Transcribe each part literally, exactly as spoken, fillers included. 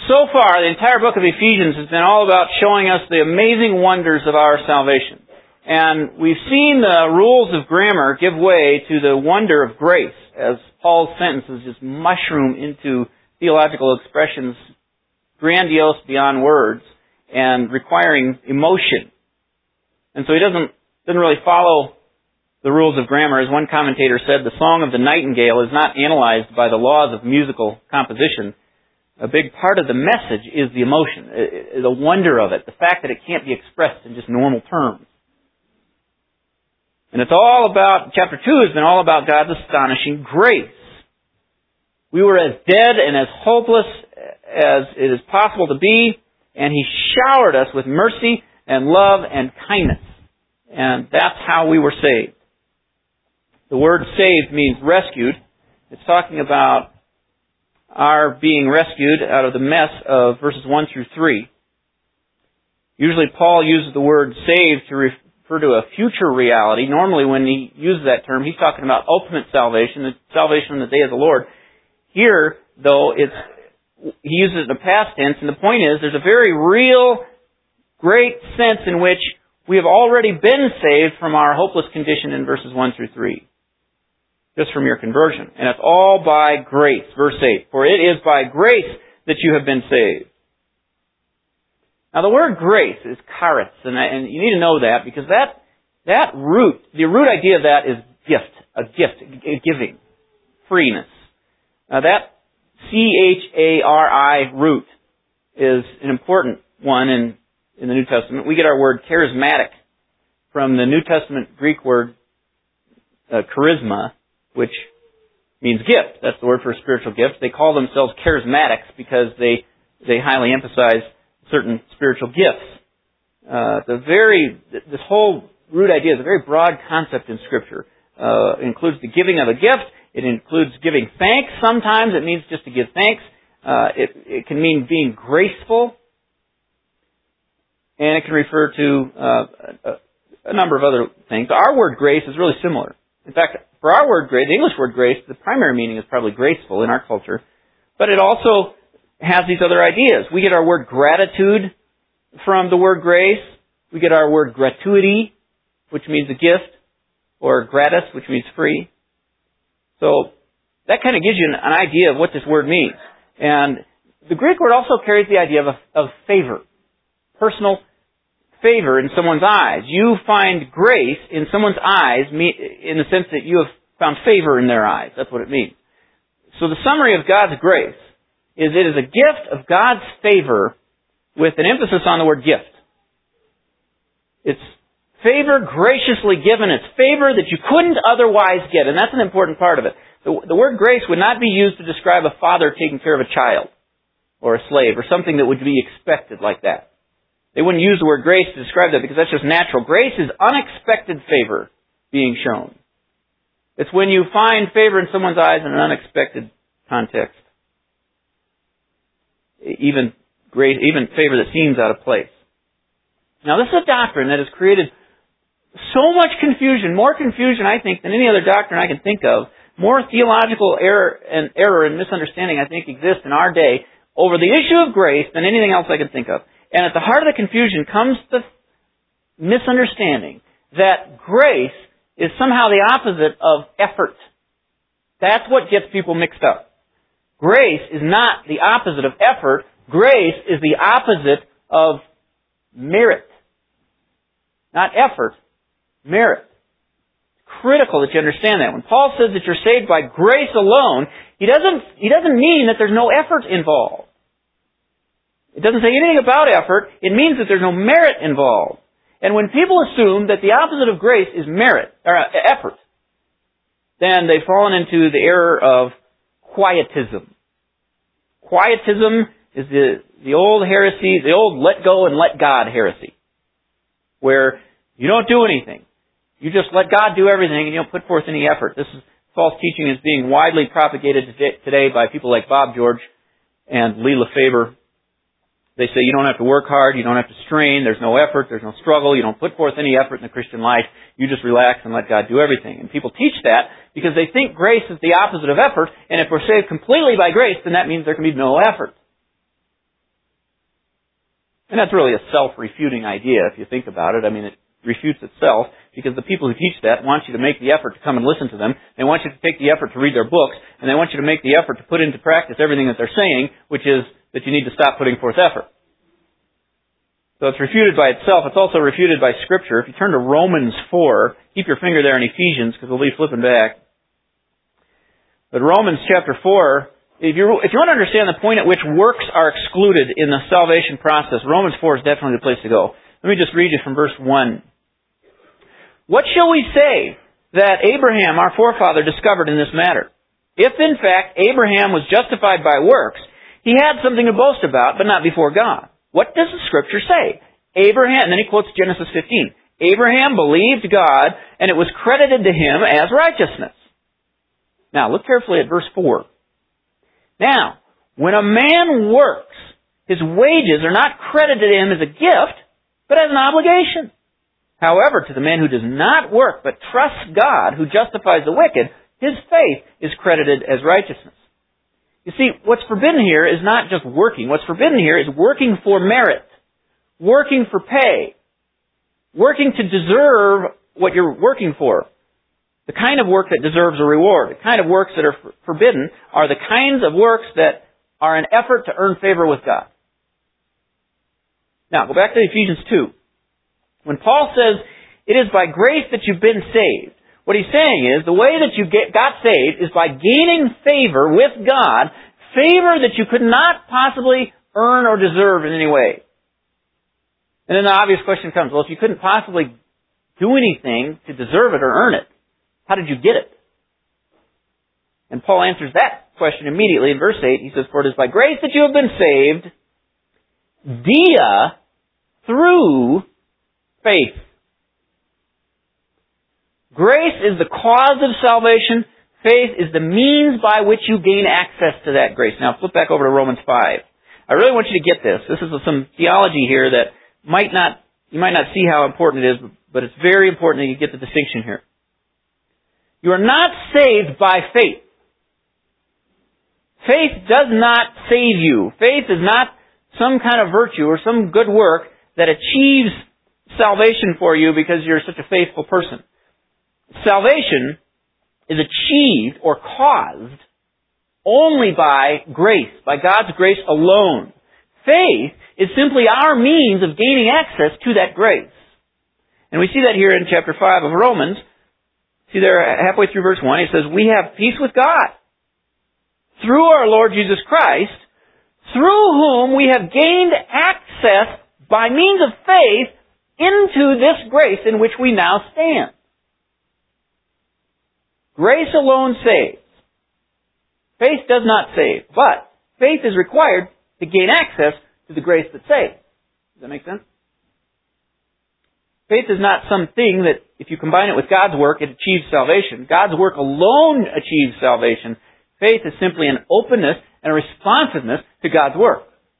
So far, the entire book of Ephesians has been all about showing us the amazing wonders of our salvation. And we've seen the rules of grammar give way to the wonder of grace as Paul's sentences just mushroom into theological expressions grandiose beyond words and requiring emotion. And so he doesn't, doesn't really follow the rules of grammar. As one commentator said, the song of the nightingale is not analyzed by the laws of musical composition. A big part of the message is the emotion, the wonder of it, the fact that it can't be expressed in just normal terms. And it's all about, chapter two has been all about God's astonishing grace. We were as dead and as hopeless as it is possible to be, and He showered us with mercy and love and kindness. And that's how we were saved. The word saved means rescued. It's talking about our being rescued out of the mess of verses one through three. Usually Paul uses the word saved to refer to a future reality. Normally when he uses that term, he's talking about ultimate salvation, the salvation on the day of the Lord. Here, though, it's he uses it in the past tense, and the point is there's a very real, great sense in which we have already been saved from our hopeless condition in verses one through three. Just from your conversion. And it's all by grace. Verse eight. For it is by grace that you have been saved. Now the word grace is charis, and, and you need to know that because that, that root, the root idea of that is gift. A gift. A giving. Freeness. Now that C H A R I root is an important one in, in the New Testament. We get our word charismatic from the New Testament Greek word uh, charisma, which means gift. That's the word for a spiritual gift. They call themselves charismatics because they they highly emphasize certain spiritual gifts. Uh, the very this whole root idea is a very broad concept in Scripture. Uh, it includes the giving of a gift. It includes giving thanks. Sometimes it means just to give thanks. Uh, it, it can mean being graceful, and it can refer to uh, a, a number of other things. Our word grace is really similar. In fact, for our word grace, the English word grace, the primary meaning is probably graceful in our culture, but it also has these other ideas. We get our word gratitude from the word grace. We get our word gratuity, which means a gift, or gratis, which means free. So that kind of gives you an, an idea of what this word means. And the Greek word also carries the idea of, a, of favor, personal favor in someone's eyes. You find grace in someone's eyes in the sense that you have found favor in their eyes. That's what it means. So the summary of God's grace is it is a gift of God's favor with an emphasis on the word gift. It's favor graciously given. It's favor that you couldn't otherwise get, and that's an important part of it. The, the word grace would not be used to describe a father taking care of a child or a slave or something that would be expected like that. They wouldn't use the word grace to describe that because that's just natural. Grace is unexpected favor being shown. It's when you find favor in someone's eyes in an unexpected context. Even grace, even favor that seems out of place. Now this is a doctrine that has created so much confusion, more confusion I think than any other doctrine I can think of. More theological error and error and misunderstanding I think exists in our day over the issue of grace than anything else I can think of. And at the heart of the confusion comes the misunderstanding that grace is somehow the opposite of effort. That's what gets people mixed up. Grace is not the opposite of effort. Grace is the opposite of merit. Not effort, merit. It's critical that you understand that. When Paul says that you're saved by grace alone, he doesn't, he doesn't mean that there's no effort involved. It doesn't say anything about effort. It means that there's no merit involved. And when people assume that the opposite of grace is merit, or effort, then they've fallen into the error of quietism. Quietism is the, the old heresy, the old let go and let God heresy, where you don't do anything. You just let God do everything and you don't put forth any effort. This is false teaching is being widely propagated today by people like Bob George and Lee Lefebvre. They say you don't have to work hard, you don't have to strain, there's no effort, there's no struggle, you don't put forth any effort in the Christian life, you just relax and let God do everything. And people teach that because they think grace is the opposite of effort, and if we're saved completely by grace, then that means there can be no effort. And that's really a self-refuting idea if you think about it. I mean, it refutes itself because the people who teach that want you to make the effort to come and listen to them. They want you to take the effort to read their books, and they want you to make the effort to put into practice everything that they're saying, which is that you need to stop putting forth effort. So it's refuted by itself. It's also refuted by Scripture. If you turn to Romans four, keep your finger there in Ephesians because we'll be flipping back. But Romans chapter four, if you if you want to understand the point at which works are excluded in the salvation process, Romans four is definitely the place to go. Let me just read you from verse one. What shall we say that Abraham, our forefather, discovered in this matter? If, in fact, Abraham was justified by works, he had something to boast about, but not before God. What does the Scripture say? Abraham, and then he quotes Genesis fifteen. Abraham believed God, and it was credited to him as righteousness. Now, look carefully at verse four. Now, when a man works, his wages are not credited to him as a gift, but as an obligation. However, to the man who does not work, but trusts God, who justifies the wicked, his faith is credited as righteousness. You see, what's forbidden here is not just working. What's forbidden here is working for merit, working for pay, working to deserve what you're working for. The kind of work that deserves a reward, the kind of works that are forbidden are the kinds of works that are an effort to earn favor with God. Now, go back to Ephesians two. When Paul says, it is by grace that you've been saved, what he's saying is, the way that you get, got saved is by gaining favor with God, favor that you could not possibly earn or deserve in any way. And then the obvious question comes, well, if you couldn't possibly do anything to deserve it or earn it, how did you get it? And Paul answers that question immediately in verse eight. He says, for it is by grace that you have been saved, dia, through faith. Grace is the cause of salvation. Faith is the means by which you gain access to that grace. Now flip back over to Romans five. I really want you to get this. This is some theology here that might not, you might not see how important it is, but it's very important that you get the distinction here. You are not saved by faith. Faith does not save you. Faith is not some kind of virtue or some good work that achieves salvation for you because you're such a faithful person. Salvation is achieved or caused only by grace, by God's grace alone. Faith is simply our means of gaining access to that grace. And we see that here in chapter five of Romans. See there, halfway through verse one, it says, we have peace with God through our Lord Jesus Christ, through whom we have gained access by means of faith into this grace in which we now stand. Grace alone saves. Faith does not save, but faith is required to gain access to the grace that saves. Does that make sense? Faith is not something that, if you combine it with God's work, it achieves salvation. God's work alone achieves salvation. Faith is simply an openness and a responsiveness to God's work.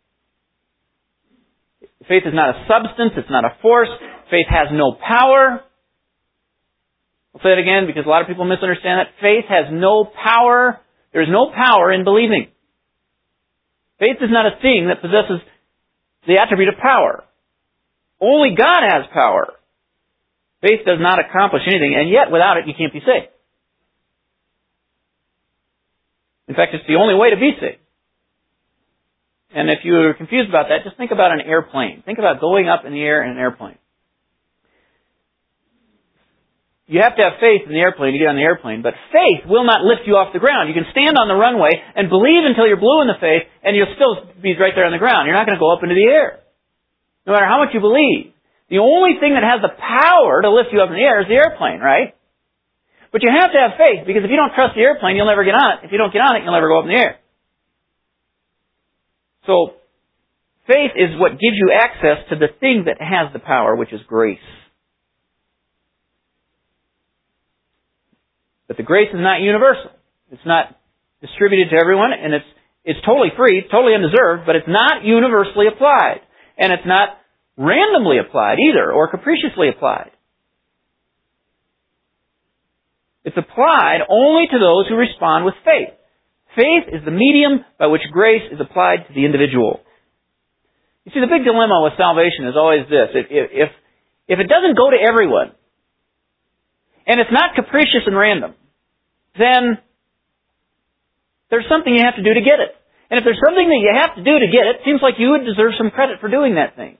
Faith is not a substance, it's not a force. Faith has no power. I'll say it again because a lot of people misunderstand that. Faith has no power. There is no power in believing. Faith is not a thing that possesses the attribute of power. Only God has power. Faith does not accomplish anything, and yet without it you can't be saved. In fact, it's the only way to be saved. And if you're confused about that, just think about an airplane. Think about going up in the air in an airplane. You have to have faith in the airplane to get on the airplane, but faith will not lift you off the ground. You can stand on the runway and believe until you're blue in the face, and you'll still be right there on the ground. You're not going to go up into the air. No matter how much you believe. The only thing that has the power to lift you up in the air is the airplane, right? But you have to have faith, because if you don't trust the airplane, you'll never get on it. If you don't get on it, you'll never go up in the air. So, faith is what gives you access to the thing that has the power, which is grace. But the grace is not universal. It's not distributed to everyone, and it's it's totally free, it's totally undeserved, but it's not universally applied. And it's not randomly applied either, or capriciously applied. It's applied only to those who respond with faith. Faith is the medium by which grace is applied to the individual. You see, the big dilemma with salvation is always this. If, if, if it doesn't go to everyone, and it's not capricious and random, then there's something you have to do to get it. And if there's something that you have to do to get it, it seems like you would deserve some credit for doing that thing.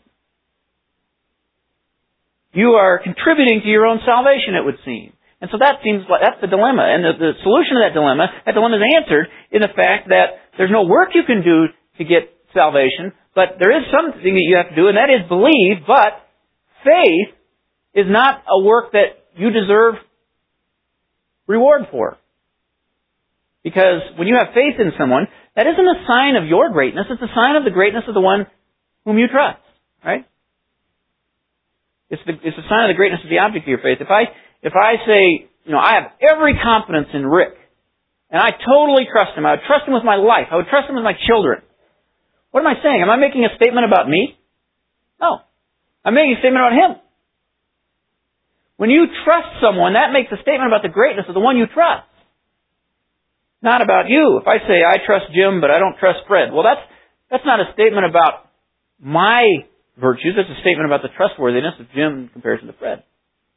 You are contributing to your own salvation, it would seem. And so that seems like, that's the dilemma. And the, the solution to that dilemma, that dilemma is answered in the fact that there's no work you can do to get salvation, but there is something that you have to do, and that is believe, but faith is not a work that you deserve reward for. Because when you have faith in someone, that isn't a sign of your greatness, it's a sign of the greatness of the one whom you trust. Right? It's, the, it's a sign of the greatness of the object of your faith. If I, if I say, you know, I have every confidence in Rick, and I totally trust him, I would trust him with my life, I would trust him with my children. What am I saying? Am I making a statement about me? No. I'm making a statement about him. When you trust someone, that makes a statement about the greatness of the one you trust. Not about you. If I say, I trust Jim, but I don't trust Fred, well, that's, that's not a statement about my virtues. It's a statement about the trustworthiness of Jim in comparison to Fred.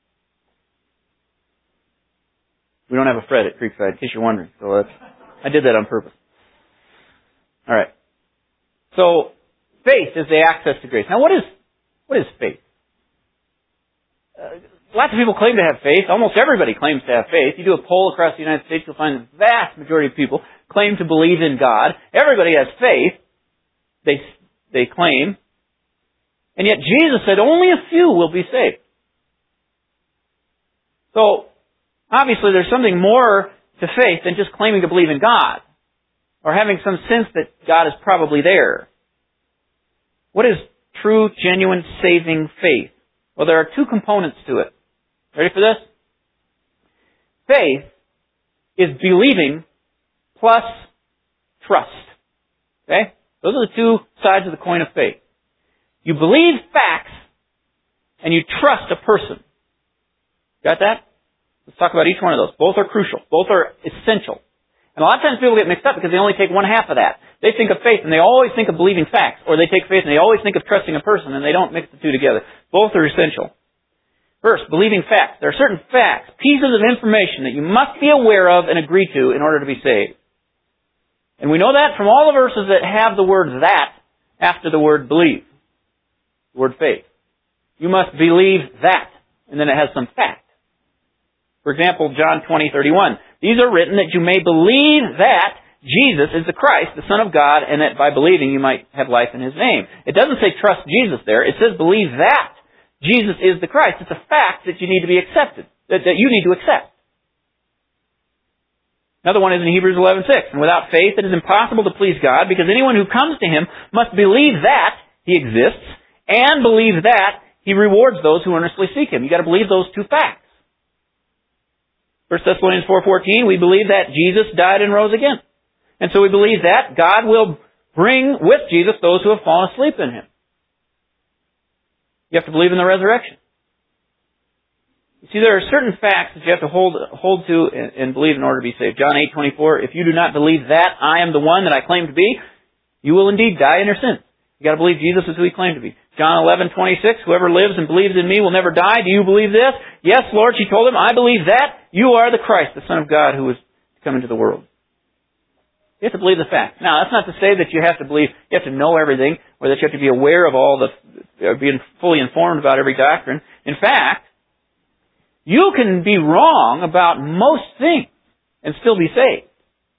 We don't have a Fred at Creekside, in case you're wondering. So that's, I did that on purpose. All right. So, faith is the access to grace. Now, what is what is faith? Uh, lots of people claim to have faith. Almost everybody claims to have faith. You do a poll across the United States, you'll find the vast majority of people claim to believe in God. Everybody has faith. They they claim. And yet Jesus said only a few will be saved. So, obviously there's something more to faith than just claiming to believe in God, or having some sense that God is probably there. What is true, genuine, saving faith? Well, there are two components to it. Ready for this? Faith is believing plus trust. Okay? Those are the two sides of the coin of faith. You believe facts, and you trust a person. Got that? Let's talk about each one of those. Both are crucial. Both are essential. And a lot of times people get mixed up because they only take one half of that. They think of faith and they always think of believing facts. Or they take faith and they always think of trusting a person and they don't mix the two together. Both are essential. First, believing facts. There are certain facts, pieces of information that you must be aware of and agree to in order to be saved. And we know that from all the verses that have the word that after the word believe. The word faith. You must believe that. And then it has some fact. For example, John twenty thirty-one. These are written that you may believe that Jesus is the Christ, the Son of God, and that by believing you might have life in His name. It doesn't say trust Jesus there. It says believe that Jesus is the Christ. It's a fact that you need to be accepted, that, that you need to accept. Another one is in Hebrews eleven six. And without faith it is impossible to please God, because anyone who comes to Him must believe that He exists, and believe that He rewards those who earnestly seek Him. You've got to believe those two facts. First Thessalonians four fourteen, we believe that Jesus died and rose again. And so we believe that God will bring with Jesus those who have fallen asleep in Him. You have to believe in the resurrection. You see, there are certain facts that you have to hold hold to and, and believe in order to be saved. John eight twenty-four, if you do not believe that I am the one that I claim to be, you will indeed die in your sins. You've got to believe Jesus is who He claimed to be. John eleven twenty-six, whoever lives and believes in me will never die. Do you believe this? Yes, Lord, she told him, I believe that. You are the Christ, the Son of God, who was to come into the world. You have to believe the facts. Now, that's not to say that you have to believe, you have to know everything, or that you have to be aware of all the, or be fully informed about every doctrine. In fact, you can be wrong about most things and still be saved.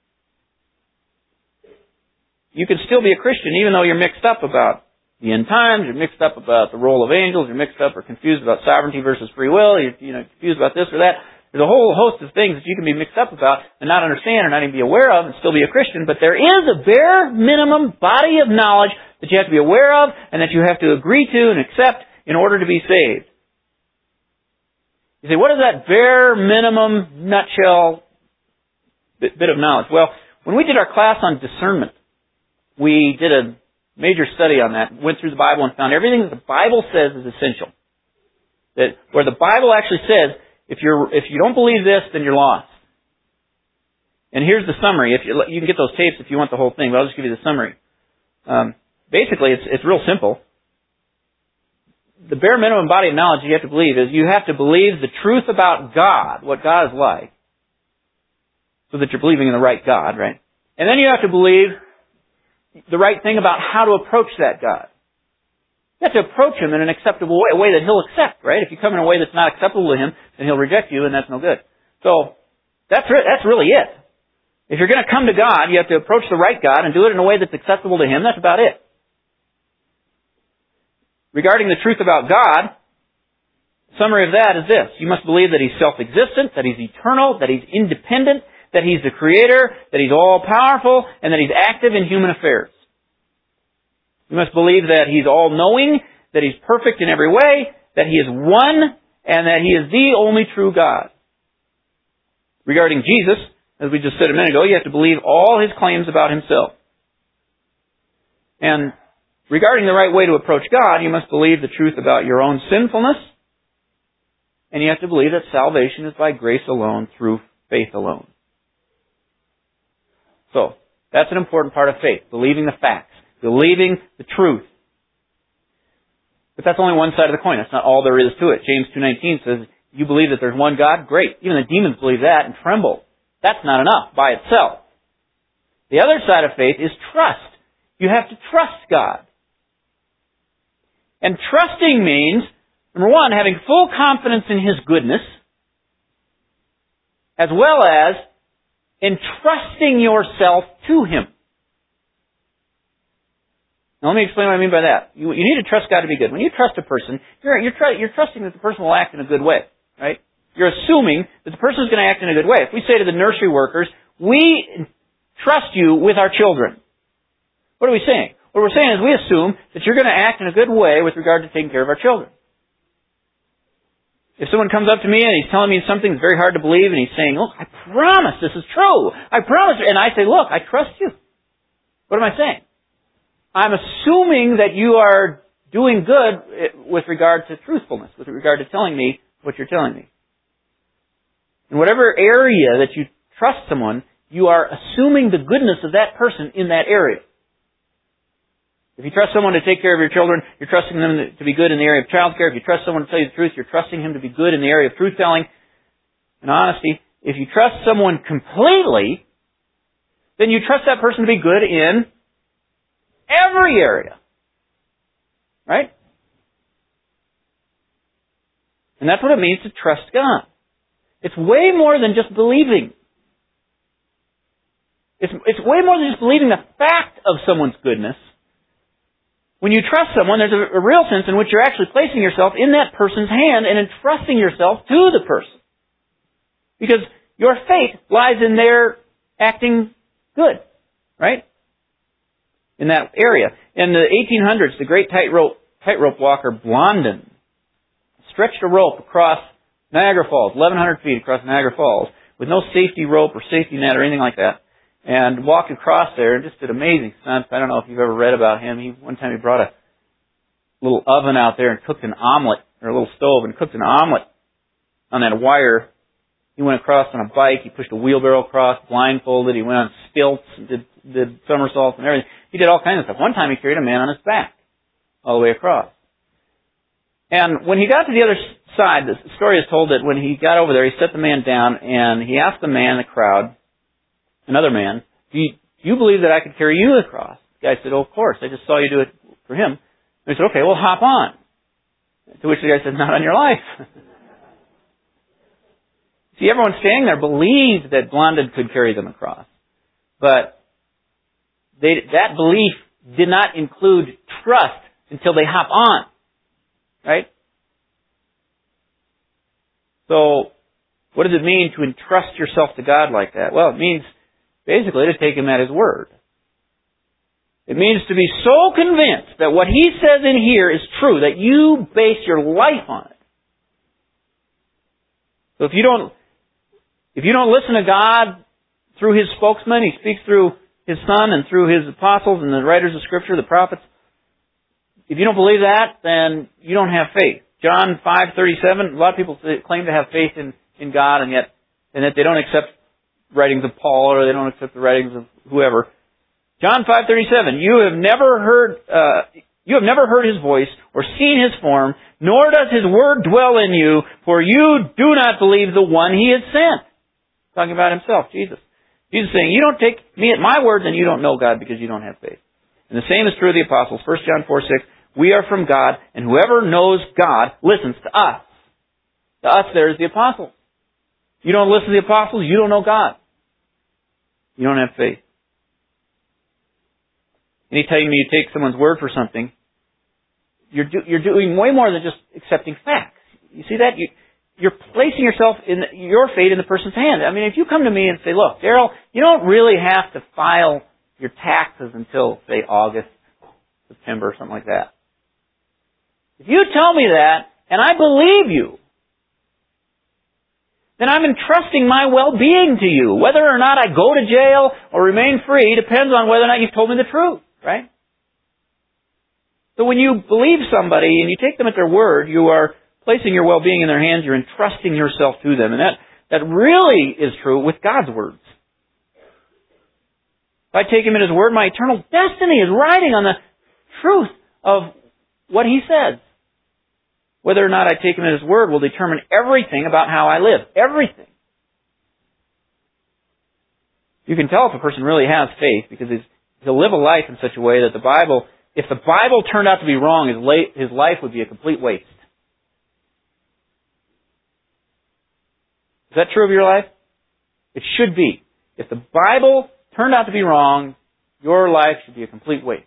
You can still be a Christian even though you're mixed up about the end times, you're mixed up about the role of angels, you're mixed up or confused about sovereignty versus free will, you're you know, confused about this or that. There's a whole host of things that you can be mixed up about and not understand or not even be aware of and still be a Christian, but there is a bare minimum body of knowledge that you have to be aware of and that you have to agree to and accept in order to be saved. You say, what is that bare minimum nutshell bit, bit of knowledge? Well, when we did our class on discernment, we did a major study on that, went through the Bible and found everything that the Bible says is essential. That where the Bible actually says, if you're if you don't believe this, then you're lost. And here's the summary. If you, you can get those tapes if you want the whole thing, but I'll just give you the summary. Um, basically, it's, it's real simple. The bare minimum body of knowledge you have to believe is you have to believe the truth about God, what God is like, so that you're believing in the right God, right? And then you have to believe the right thing about how to approach that God. You have to approach Him in an acceptable way, a way that He'll accept, right? If you come in a way that's not acceptable to Him, then He'll reject you, and that's no good. So, that's re- that's really it. If you're going to come to God, you have to approach the right God and do it in a way that's acceptable to Him. That's about it. Regarding the truth about God, summary of that is this. You must believe that He's self-existent, that He's eternal, that He's independent, that He's the Creator, that He's all-powerful, and that He's active in human affairs. You must believe that He's all-knowing, that He's perfect in every way, that He is one, and that He is the only true God. Regarding Jesus, as we just said a minute ago, you have to believe all His claims about Himself. And regarding the right way to approach God, you must believe the truth about your own sinfulness, and you have to believe that salvation is by grace alone, through faith alone. So, that's an important part of faith, believing the facts, believing the truth. But that's only one side of the coin. That's not all there is to it. James two nineteen says, you believe that there's one God? Great. Even the demons believe that and tremble. That's not enough by itself. The other side of faith is trust. You have to trust God. And trusting means, number one, having full confidence in His goodness, as well as entrusting yourself to Him. Now let me explain what I mean by that. You, you need to trust God to be good. When you trust a person, you're, you're, tr- you're trusting that the person will act in a good way, right? You're assuming that the person is going to act in a good way. If we say to the nursery workers, we trust you with our children, what are we saying? What we're saying is we assume that you're going to act in a good way with regard to taking care of our children. If someone comes up to me and he's telling me something that's very hard to believe and he's saying, look, I promise this is true. I promise. And I say, look, I trust you. What am I saying? I'm assuming that you are doing good with regard to truthfulness, with regard to telling me what you're telling me. In whatever area that you trust someone, you are assuming the goodness of that person in that area. If you trust someone to take care of your children, you're trusting them to be good in the area of child care. If you trust someone to tell you the truth, you're trusting him to be good in the area of truth-telling and honesty. If you trust someone completely, then you trust that person to be good in every area. Right? And that's what it means to trust God. It's way more than just believing. It's, it's way more than just believing the fact of someone's goodness. When you trust someone, there's a, a real sense in which you're actually placing yourself in that person's hand and entrusting yourself to the person. Because your faith lies in their acting good, right? In that area. In the eighteen hundreds, the great tightrope, tightrope walker Blondin stretched a rope across Niagara Falls, eleven hundred feet across Niagara Falls, with no safety rope or safety net or anything like that. And walked across there and just did amazing stunts. I don't know if you've ever read about him. He one time he brought a little oven out there and cooked an omelet, or a little stove, and cooked an omelet on that wire. He went across on a bike. He pushed a wheelbarrow across, blindfolded. He went on stilts and did, did somersaults and everything. He did all kinds of stuff. One time he carried a man on his back all the way across. And when he got to the other side, the story is told that when he got over there, he set the man down and he asked the man in the crowd, another man, do you, do you believe that I could carry you across? The guy said, oh, of course. I just saw you do it for him. And he said, okay, well, hop on. To which the guy said, not on your life. See, everyone standing there believed that Blondin could carry them across. But they, that belief did not include trust until they hop on. Right? So, what does it mean to entrust yourself to God like that? Well, it means basically to take Him at His word. It means to be so convinced that what He says in here is true, that you base your life on it. So if you don't, if you don't listen to God through His spokesman, He speaks through His Son and through His apostles and the writers of Scripture, the prophets. If you don't believe that, then you don't have faith. John five thirty-seven, a lot of people claim to have faith in, in God, and yet, and that they don't accept writings of Paul, or they don't accept the writings of whoever. John five thirty-seven, you have never heard, uh, you have never heard His voice or seen His form, nor does His word dwell in you, for you do not believe the one He has sent. Talking about Himself, Jesus. Jesus saying, you don't take me at my word, then you don't know God because you don't have faith. And the same is true of the apostles. First John four six, we are from God, and whoever knows God listens to us. To us there is the apostles. You don't listen to the apostles, you don't know God. You don't have faith. Anytime you take someone's word for something, you're, do, you're doing way more than just accepting facts. You see that? You, you're placing yourself in the, your fate in the person's hand. I mean, if you come to me and say, look, Daryl, you don't really have to file your taxes until, say, August, September, something like that. If you tell me that, and I believe you, then I'm entrusting my well-being to you. Whether or not I go to jail or remain free depends on whether or not you've told me the truth, right? So when you believe somebody and you take them at their word, you are placing your well-being in their hands, you're entrusting yourself to them. And that, that really is true with God's words. If I take Him at His word, my eternal destiny is riding on the truth of what He says. Whether or not I take Him at His word will determine everything about how I live. Everything. You can tell if a person really has faith because he'll live a life in such a way that the Bible, if the Bible turned out to be wrong, his life would be a complete waste. Is that true of your life? It should be. If the Bible turned out to be wrong, your life should be a complete waste.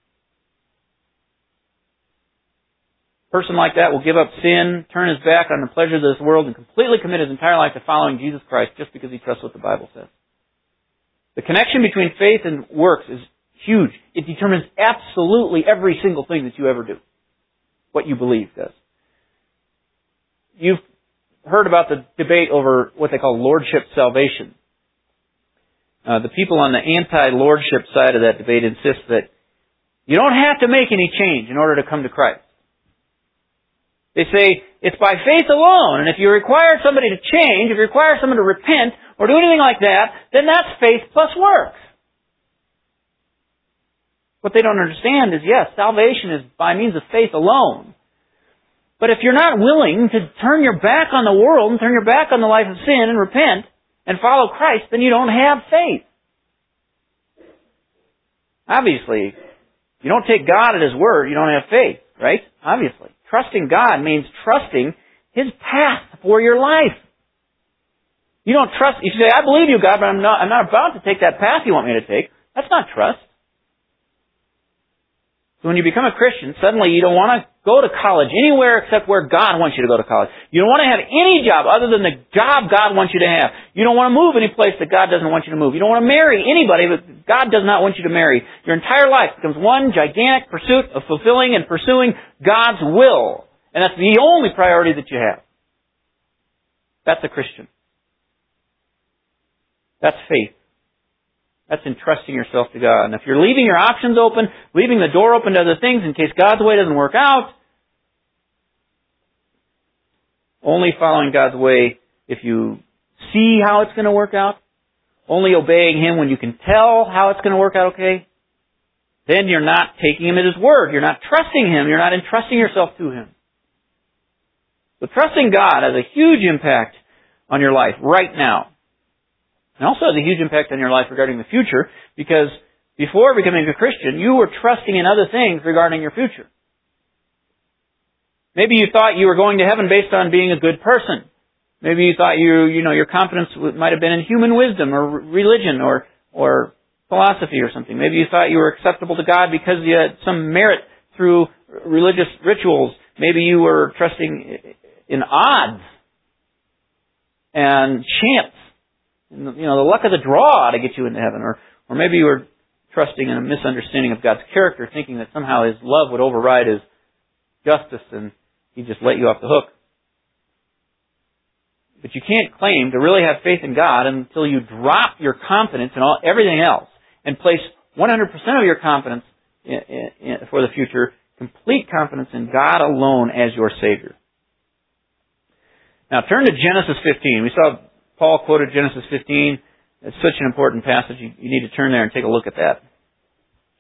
A person like that will give up sin, turn his back on the pleasures of this world, and completely commit his entire life to following Jesus Christ just because he trusts what the Bible says. The connection between faith and works is huge. It determines absolutely every single thing that you ever do. What you believe does. You've heard about the debate over what they call lordship salvation. Uh, the people on the anti-lordship side of that debate insist that you don't have to make any change in order to come to Christ. They say it's by faith alone, and if you require somebody to change, if you require someone to repent or do anything like that, then that's faith plus works. What they don't understand is, yes, salvation is by means of faith alone. But if you're not willing to turn your back on the world and turn your back on the life of sin and repent and follow Christ, then you don't have faith. Obviously, if you don't take God at His word, you don't have faith, right? Obviously. Trusting God means trusting His path for your life. You don't trust, you say, I believe you, God, but I'm not, I'm not about to take that path you want me to take. That's not trust. So when you become a Christian, suddenly you don't want to go to college anywhere except where God wants you to go to college. You don't want to have any job other than the job God wants you to have. You don't want to move any place that God doesn't want you to move. You don't want to marry anybody that God does not want you to marry. Your entire life becomes one gigantic pursuit of fulfilling and pursuing God's will. And that's the only priority that you have. That's a Christian. That's faith. That's entrusting yourself to God. And if you're leaving your options open, leaving the door open to other things in case God's way doesn't work out, only following God's way if you see how it's going to work out, only obeying Him when you can tell how it's going to work out okay, then you're not taking Him at His word. You're not trusting Him. You're not entrusting yourself to Him. So trusting God has a huge impact on your life right now. It also has a huge impact on your life regarding the future, because before becoming a Christian, you were trusting in other things regarding your future. Maybe you thought you were going to heaven based on being a good person. Maybe you thought you, you know, your confidence might have been in human wisdom or religion or, or philosophy or something. Maybe you thought you were acceptable to God because you had some merit through religious rituals. Maybe you were trusting in odds and chance. You know, the luck of the draw to get you into heaven. Or, or maybe you were trusting in a misunderstanding of God's character, thinking that somehow His love would override His justice and He'd just let you off the hook. But you can't claim to really have faith in God until you drop your confidence in all, everything else and place one hundred percent of your confidence in, in, in, for the future, complete confidence in God alone as your Savior. Now turn to Genesis fifteen. We saw Paul quoted Genesis fifteen. It's such an important passage. You, you need to turn there and take a look at that.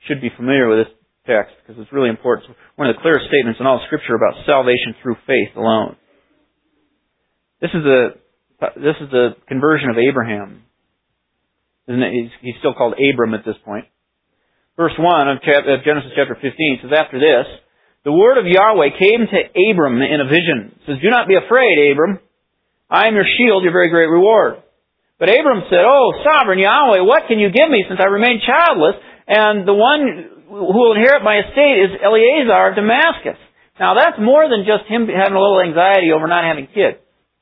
should be familiar with this text because it's really important. It's one of the clearest statements in all of Scripture about salvation through faith alone. This is the this is the conversion of Abraham. Isn't it? He's, he's still called Abram at this point. Verse one of Genesis chapter fifteen says, "After this, the word of Yahweh came to Abram in a vision. It says, 'Do not be afraid, Abram. I am your shield, your very great reward.' But Abram said, 'Oh, sovereign Yahweh, what can you give me since I remain childless? And the one who will inherit my estate is Eleazar of Damascus.'" Now that's more than just him having a little anxiety over not having kids.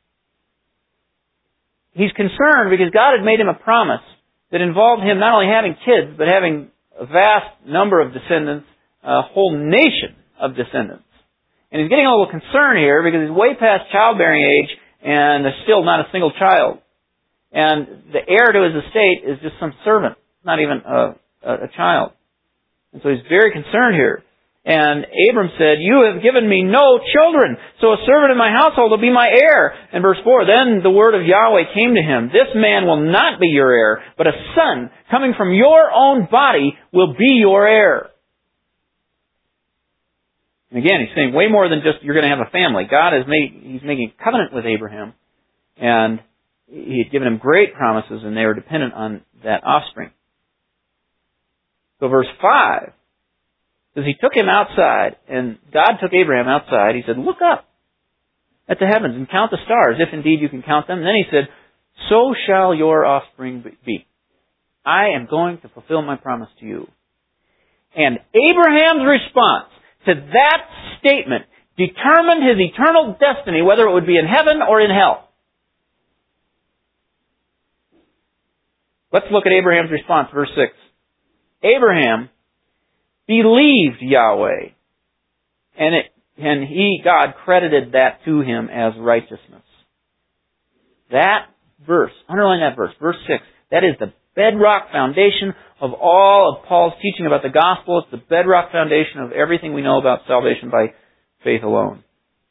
He's concerned because God had made him a promise that involved him not only having kids, but having a vast number of descendants, a whole nation of descendants. And he's getting a little concerned here because he's way past childbearing age and there's still not a single child. And the heir to his estate is just some servant, not even a, a, a child. And so he's very concerned here. And Abram said, "You have given me no children, so a servant in my household will be my heir." And verse four, "Then the word of Yahweh came to him, 'This man will not be your heir, but a son coming from your own body will be your heir.'" And again, he's saying way more than just you're going to have a family. God is made, he's making a covenant with Abraham, and he had given him great promises, and they were dependent on that offspring. So verse five says he took him outside, and God took Abraham outside. He said, "Look up at the heavens and count the stars, if indeed you can count them." And then he said, "So shall your offspring be. I am going to fulfill my promise to you." And Abraham's response to that statement determined his eternal destiny, whether it would be in heaven or in hell. Let's look at Abraham's response, verse six. Abraham believed Yahweh, and it, and he, God, credited that to him as righteousness. That verse, underline that verse, verse six, that is the bedrock foundation of all of Paul's teaching about the gospel. It's the bedrock foundation of everything we know about salvation by faith alone.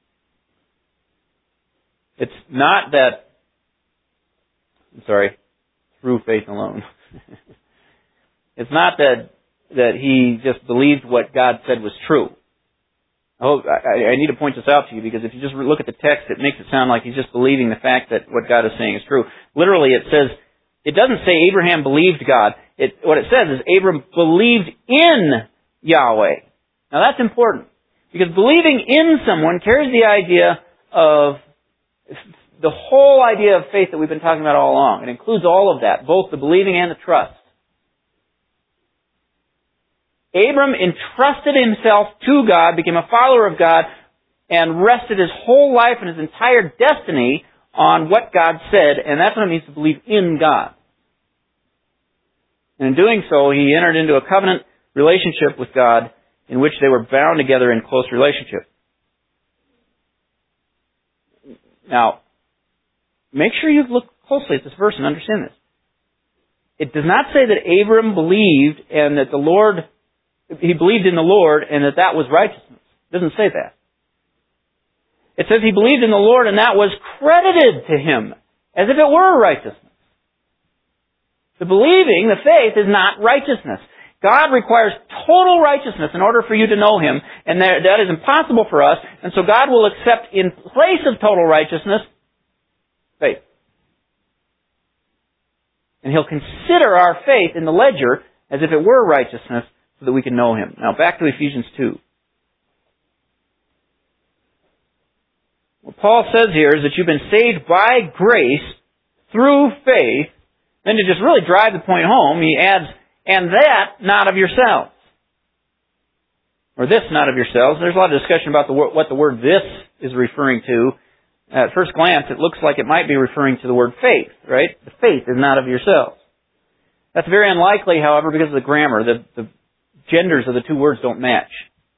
It's not that, I'm sorry, through faith alone. It's not that that he just believed what God said was true. Oh, I, I need to point this out to you because if you just look at the text, it makes it sound like he's just believing the fact that what God is saying is true. Literally, it says, it doesn't say Abraham believed God. It, what it says is Abraham believed in Yahweh. Now that's important because believing in someone carries the idea of the whole idea of faith that we've been talking about all along. It includes all of that, both the believing and the trust. Abram entrusted himself to God, became a follower of God, and rested his whole life and his entire destiny on what God said, and that's what it means to believe in God. And in doing so, he entered into a covenant relationship with God in which they were bound together in close relationship. Now, make sure you look closely at this verse and understand this. It does not say that Abram believed and that the Lord... he believed in the Lord and that that was righteousness. It doesn't say that. It says he believed in the Lord and that was credited to him as if it were righteousness. The believing, the faith, is not righteousness. God requires total righteousness in order for you to know Him, and that, that is impossible for us, and so God will accept in place of total righteousness, faith. And He'll consider our faith in the ledger as if it were righteousness so that we can know Him. Now back to Ephesians two. What Paul says here is that you've been saved by grace through faith. Then to just really drive the point home, he adds, and that not of yourselves. Or this not of yourselves. There's a lot of discussion about the, what the word this is referring to. At first glance, it looks like it might be referring to the word faith, right? The faith is not of yourselves. That's very unlikely, however, because of the grammar. The, the genders of the two words don't match.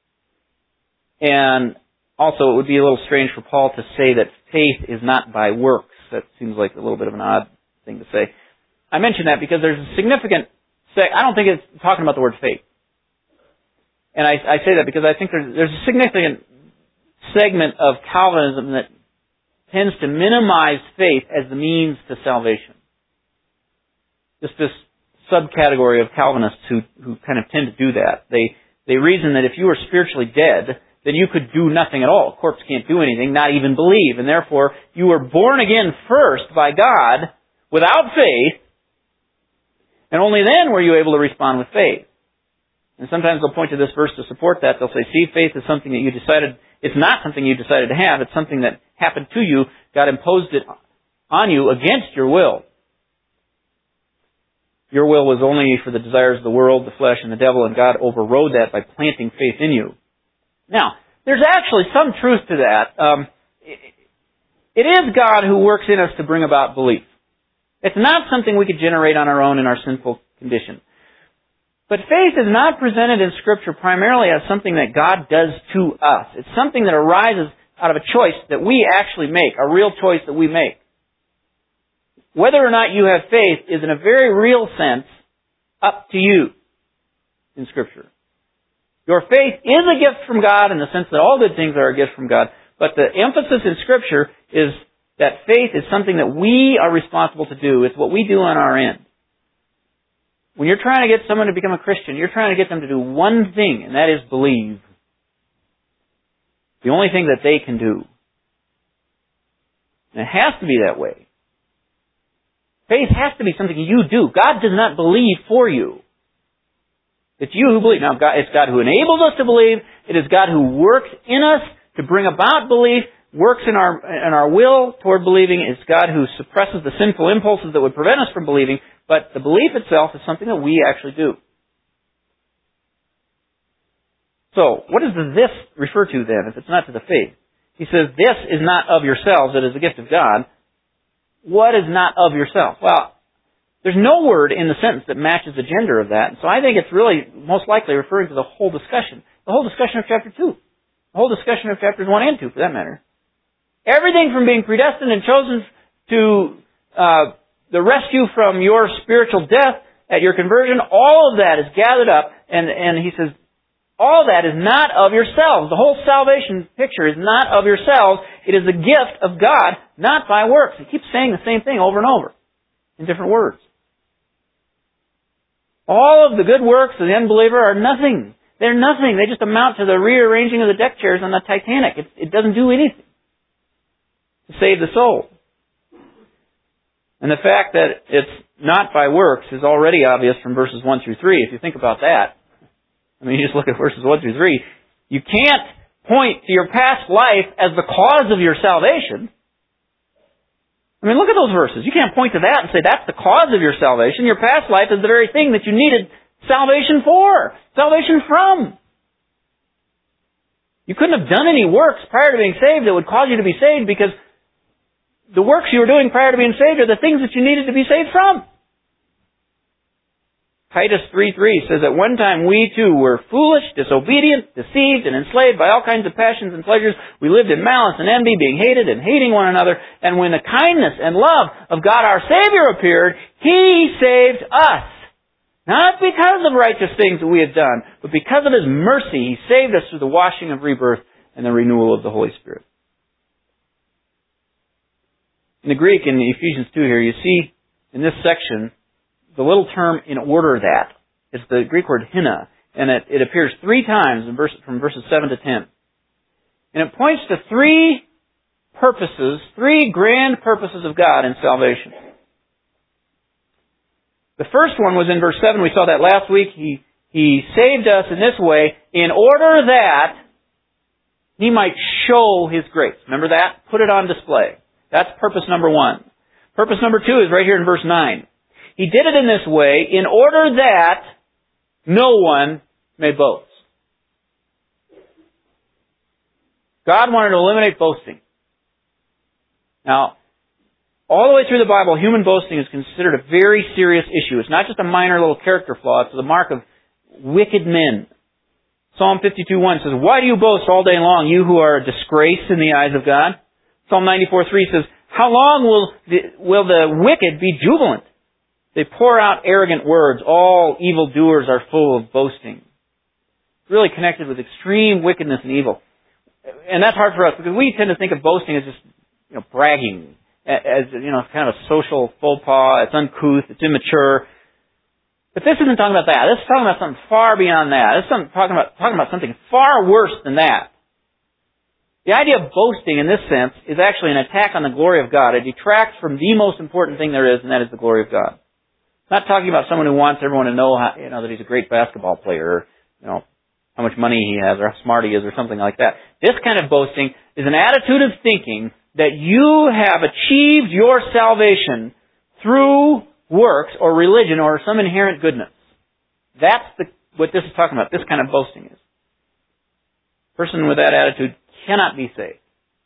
And also, it would be a little strange for Paul to say that faith is not by works. That seems like a little bit of an odd thing to say. I mention that because there's a significant... I don't think it's talking about the word faith. And I, I say that because I think there's, there's a significant segment of Calvinism that tends to minimize faith as the means to salvation. Just this subcategory of Calvinists who, who kind of tend to do that. They, they reason that if you were spiritually dead, then you could do nothing at all. A corpse can't do anything, not even believe. And therefore, you were born again first by God without faith, and only then were you able to respond with faith. And sometimes they'll point to this verse to support that. They'll say, see, faith is something that you decided, it's not something you decided to have, it's something that happened to you. God imposed it on you against your will. Your will was only for the desires of the world, the flesh, and the devil, and God overrode that by planting faith in you. Now, there's actually some truth to that. Um, it is God who works in us to bring about belief. It's not something we could generate on our own in our sinful condition. But faith is not presented in Scripture primarily as something that God does to us. It's something that arises out of a choice that we actually make, a real choice that we make. Whether or not you have faith is in a very real sense up to you in Scripture. Your faith is a gift from God in the sense that all good things are a gift from God. But the emphasis in Scripture is that faith is something that we are responsible to do. It's what we do on our end. When you're trying to get someone to become a Christian, you're trying to get them to do one thing, and that is believe. The only thing that they can do. And it has to be that way. Faith has to be something you do. God does not believe for you. It's you who believe. Now, God, it's God who enables us to believe. It is God who works in us to bring about belief, works in our in our will toward believing. It's God who suppresses the sinful impulses that would prevent us from believing. But the belief itself is something that we actually do. So, what does the this refer to then, if it's not to the faith? He says, this is not of yourselves, it is a gift of God. What is not of yourself? Well, there's no word in the sentence that matches the gender of that. So I think it's really most likely referring to the whole discussion. The whole discussion of chapter two. The whole discussion of chapters one and two, for that matter. Everything from being predestined and chosen to uh, the rescue from your spiritual death at your conversion, all of that is gathered up, and, and he says, all that is not of yourselves. The whole salvation picture is not of yourselves. It is a gift of God, not by works. He keeps saying the same thing over and over in different words. All of the good works of the unbeliever are nothing. They're nothing. They just amount to the rearranging of the deck chairs on the Titanic. It, it doesn't do anything to save the soul. And the fact that it's not by works is already obvious from verses one through three. If you think about that, I mean, you just look at verses one through three. You can't point to your past life as the cause of your salvation. I mean, look at those verses. You can't point to that and say that's the cause of your salvation. Your past life is the very thing that you needed salvation for, salvation from. You couldn't have done any works prior to being saved that would cause you to be saved, because the works you were doing prior to being saved are the things that you needed to be saved from. Titus three three says, at one time we too were foolish, disobedient, deceived, and enslaved by all kinds of passions and pleasures. We lived in malice and envy, being hated and hating one another. And when the kindness and love of God our Savior appeared, He saved us. Not because of righteous things that we had done, but because of His mercy, He saved us through the washing of rebirth and the renewal of the Holy Spirit. In the Greek, in Ephesians two here, you see in this section, the little term in order that. It's the Greek word hina. And it, it appears three times in verse, from verses seven to ten. And it points to three purposes, three grand purposes of God in salvation. The first one was in verse seven. We saw that last week. He, he saved us in this way in order that He might show His grace. Remember that? Put it on display. That's purpose number one. Purpose number two is right here in verse nine. He did it in this way in order that no one may boast. God wanted to eliminate boasting. Now, all the way through the Bible, human boasting is considered a very serious issue. It's not just a minor little character flaw. It's the mark of wicked men. Psalm fifty-two one says, why do you boast all day long, you who are a disgrace in the eyes of God? Psalm ninety-four three says, how long will the, will the wicked be jubilant? They pour out arrogant words. All evildoers are full of boasting. It's really connected with extreme wickedness and evil. And that's hard for us, because we tend to think of boasting as just, you know, bragging, as, you know, kind of a social faux pas. It's uncouth, it's immature. But this isn't talking about that. This is talking about something far beyond that. This is something, talking about talking about something far worse than that. The idea of boasting in this sense is actually an attack on the glory of God. It detracts from the most important thing there is, and that is the glory of God. It's not talking about someone who wants everyone to know how, you know, that he's a great basketball player, or, you know, how much money he has, or how smart he is, or something like that. This kind of boasting is an attitude of thinking that you have achieved your salvation through works or religion or some inherent goodness. That's the, what this is talking about. This kind of boasting is. A person with that attitude cannot be saved.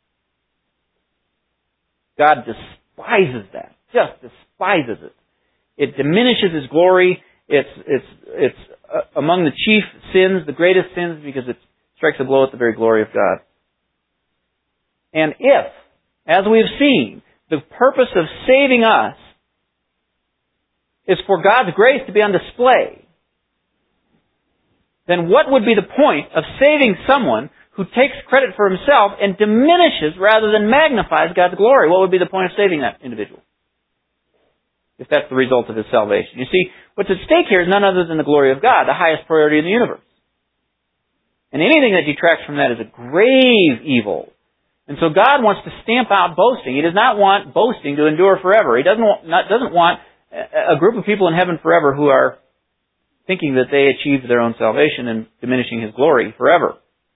God despises that. Just despises it. It diminishes His glory. It's, it's, it's among the chief sins, the greatest sins, because it strikes a blow at the very glory of God. And if, as we've seen, the purpose of saving us is for God's grace to be on display, then what would be the point of saving someone who takes credit for himself and diminishes rather than magnifies God's glory? What would be the point of saving that individual, if that's the result of his salvation? You see, what's at stake here is none other than the glory of God, the highest priority in the universe. And anything that detracts from that is a grave evil. And so God wants to stamp out boasting. He does not want boasting to endure forever. He doesn't want, not, doesn't want a group of people in heaven forever who are thinking that they achieved their own salvation and diminishing His glory forever.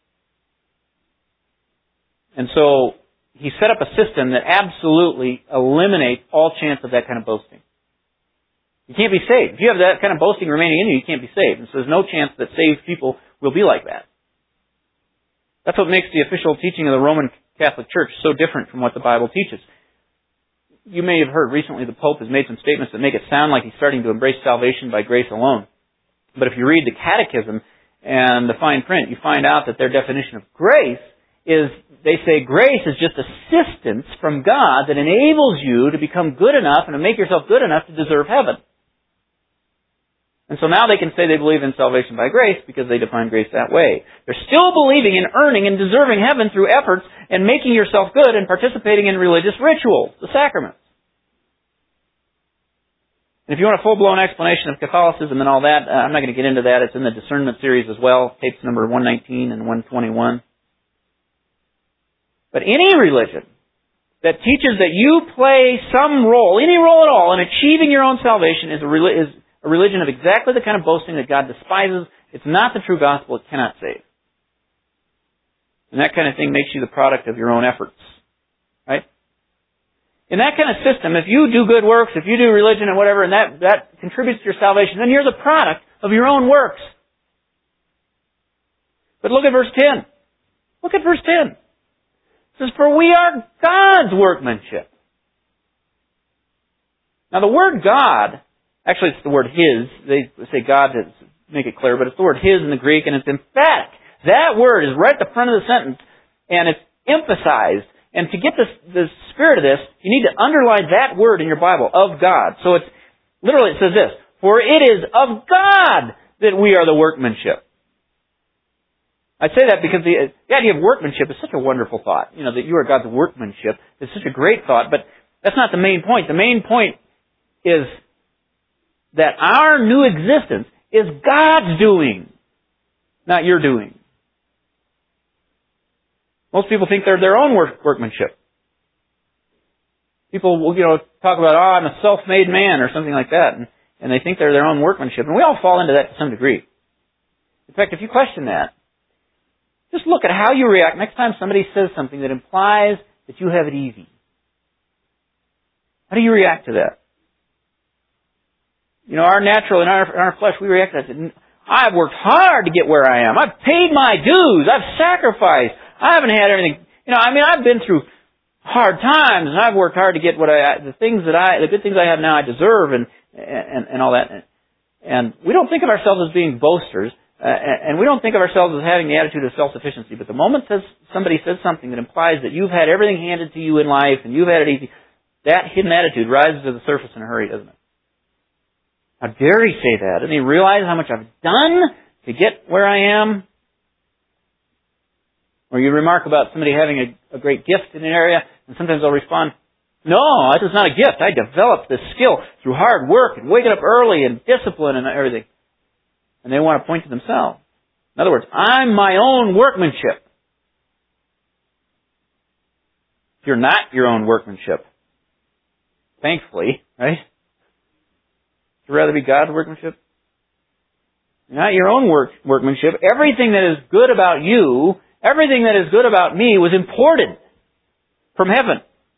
And so He set up a system that absolutely eliminates all chance of that kind of boasting. You can't be saved. If you have that kind of boasting remaining in you, you can't be saved. And so there's no chance that saved people will be like that. That's what makes the official teaching of the Roman Catholic Church so different from what the Bible teaches. You may have heard recently the Pope has made some statements that make it sound like he's starting to embrace salvation by grace alone. But if you read the Catechism and the fine print, you find out that their definition of grace is, they say grace is just assistance from God that enables you to become good enough and to make yourself good enough to deserve heaven. And so now they can say they believe in salvation by grace because they define grace that way. They're still believing in earning and deserving heaven through efforts and making yourself good and participating in religious rituals, the sacraments. And if you want a full-blown explanation of Catholicism and all that, uh, I'm not going to get into that. It's in the Discernment series as well, tapes number one nineteen and one twenty-one. But any religion that teaches that you play some role, any role at all, in achieving your own salvation is a, is a religion of exactly the kind of boasting that God despises. It's not the true gospel. It cannot save. And that kind of thing makes you the product of your own efforts. Right? In that kind of system, if you do good works, if you do religion and whatever, and that, that contributes to your salvation, then you're the product of your own works. But look at verse ten. Look at verse ten. It says, "For we are God's workmanship." Now the word God, actually it's the word His. They say God to make it clear, but it's the word His in the Greek, and it's emphatic. That word is right at the front of the sentence, and it's emphasized. And to get this, the spirit of this, you need to underline that word in your Bible, of God. So it's, literally it says this, "For it is of God that we are the workmanship." I say that because the, the idea of workmanship is such a wonderful thought. You know, that you are God's workmanship is such a great thought, but that's not the main point. The main point is that our new existence is God's doing, not your doing. Most people think they're their own work, workmanship. People will, you know, talk about, oh, I'm a self-made man or something like that, and, and they think they're their own workmanship. And we all fall into that to some degree. In fact, if you question that, just look at how you react next time somebody says something that implies that you have it easy. How do you react to that? You know, our natural, in our, in our flesh, we react to that. I've worked hard to get where I am. I've paid my dues. I've sacrificed. I haven't had everything. You know, I mean, I've been through hard times, and I've worked hard to get what I, the things that I, the good things I have now I deserve, and, and, and all that. And we don't think of ourselves as being boasters, uh, and we don't think of ourselves as having the attitude of self-sufficiency. But the moment says, somebody says something that implies that you've had everything handed to you in life, and you've had it easy, that hidden attitude rises to the surface in a hurry, doesn't it? How dare he say that? Doesn't he realize how much I've done to get where I am? Or you remark about somebody having a, a great gift in an area, and sometimes they'll respond, No, it is not a gift. I developed this skill through hard work and waking up early and discipline and everything. And they want to point to themselves. In other words, I'm my own workmanship. You're not your own workmanship. Thankfully, right? Would you rather be God's workmanship? You're not your own work, workmanship. Everything that is good about you, everything that is good about me was imported from heaven.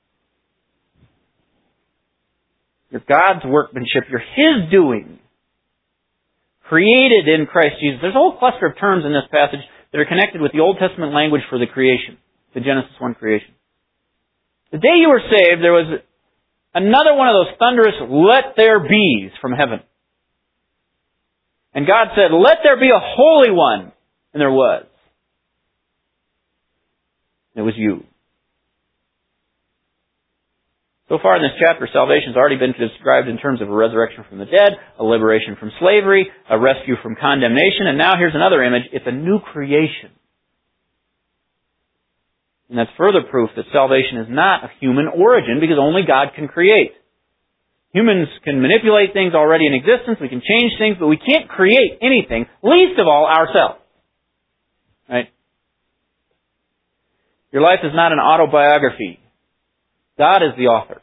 You're God's workmanship. You're His doing. Created in Christ Jesus. There's a whole cluster of terms in this passage that are connected with the Old Testament language for the creation, the Genesis one creation. The day you were saved, there was another one of those thunderous "let there be's" from heaven. And God said, "Let there be a holy one." And there was. It was you. So far in this chapter, salvation has already been described in terms of a resurrection from the dead, a liberation from slavery, a rescue from condemnation, and now here's another image. It's a new creation. And that's further proof that salvation is not of human origin, because only God can create. Humans can manipulate things already in existence, we can change things, but we can't create anything, least of all ourselves. Right? Your life is not an autobiography. God is the author.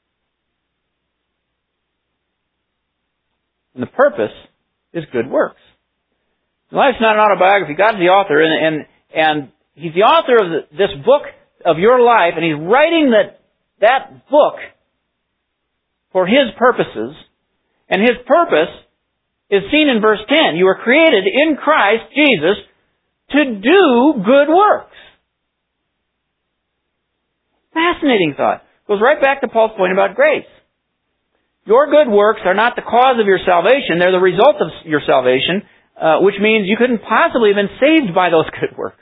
And the purpose is good works. Life's not an autobiography. God's the author, and, and, and He's the author of the, this book of your life, and He's writing that, that book for His purposes. And His purpose is seen in verse ten. You were created in Christ Jesus to do good works. Fascinating thought. Goes right back to Paul's point about grace. Your good works are not the cause of your salvation. They're the result of your salvation, uh, which means you couldn't possibly have been saved by those good works.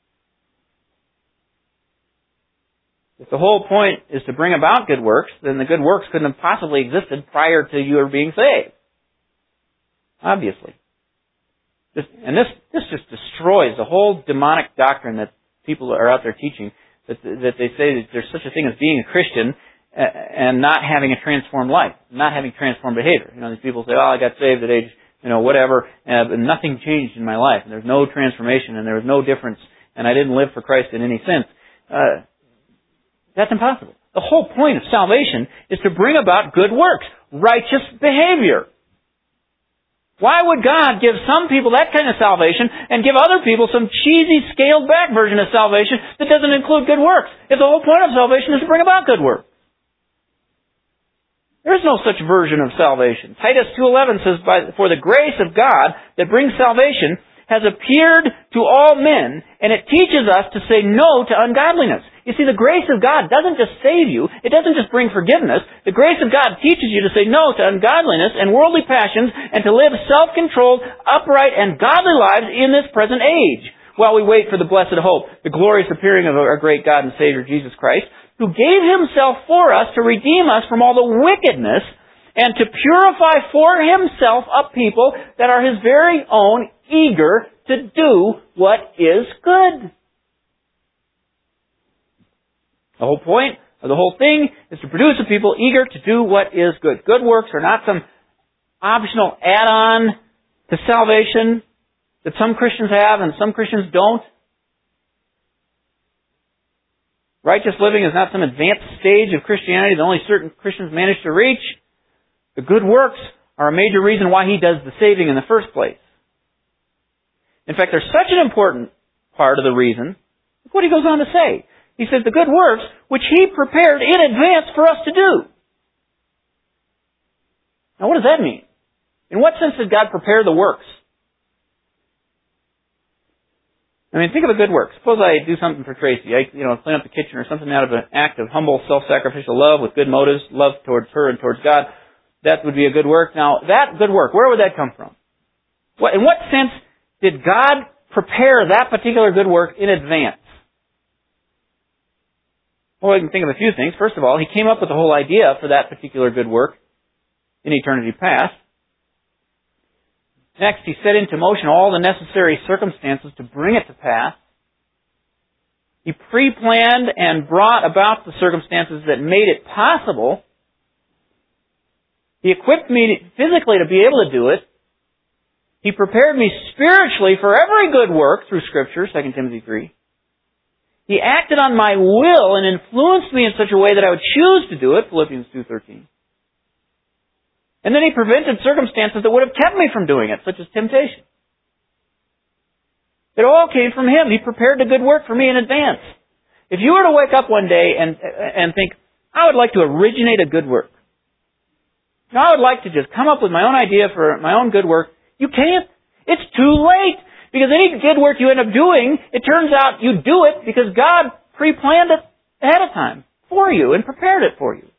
If the whole point is to bring about good works, then the good works couldn't have possibly existed prior to your being saved. Obviously. This, and this, this just destroys the whole demonic doctrine that people are out there teaching. That, that they say that there's such a thing as being a Christian and not having a transformed life, not having transformed behavior. You know, these people say, "Oh, I got saved at age, you know, whatever, and nothing changed in my life, and there's no transformation, and there was no difference, and I didn't live for Christ in any sense." Uh, that's impossible. The whole point of salvation is to bring about good works, righteous behavior. Why would God give some people that kind of salvation and give other people some cheesy, scaled-back version of salvation that doesn't include good works? If the whole point of salvation is to bring about good works. There is no such version of salvation. Titus two eleven says, "For the grace of God that brings salvation has appeared to all men, and it teaches us to say no to ungodliness." You see, the grace of God doesn't just save you. It doesn't just bring forgiveness. The grace of God teaches you to say no to ungodliness and worldly passions and to live self-controlled, upright, and godly lives in this present age, while we wait for the blessed hope, the glorious appearing of our great God and Savior, Jesus Christ, who gave Himself for us to redeem us from all the wickedness and to purify for Himself a people that are His very own, eager to do what is good. The whole point of the whole thing is to produce a people eager to do what is good. Good works are not some optional add-on to salvation that some Christians have and some Christians don't. Righteous living is not some advanced stage of Christianity that only certain Christians manage to reach. The good works are a major reason why He does the saving in the first place. In fact, they're such an important part of the reason. Look what He goes on to say. He says, the good works which He prepared in advance for us to do. Now what does that mean? In what sense did God prepare the works? I mean, think of a good work. Suppose I do something for Tracy. I, you know, clean up the kitchen or something out of an act of humble, self-sacrificial love with good motives, love towards her and towards God. That would be a good work. Now, that good work, where would that come from? What, in what sense did God prepare that particular good work in advance? Well, we can think of a few things. First of all, He came up with the whole idea for that particular good work in eternity past. Next, He set into motion all the necessary circumstances to bring it to pass. He pre-planned and brought about the circumstances that made it possible. He equipped me physically to be able to do it. He prepared me spiritually for every good work through Scripture, Second Timothy three. He acted on my will and influenced me in such a way that I would choose to do it, Philippians two thirteen. And then He prevented circumstances that would have kept me from doing it, such as temptation. It all came from Him. He prepared the good work for me in advance. If you were to wake up one day and and think, I would like to originate a good work. I would like to just come up with my own idea for my own good work. You can't. It's too late. Because any good work you end up doing, it turns out you do it because God pre-planned it ahead of time for you and prepared it for you.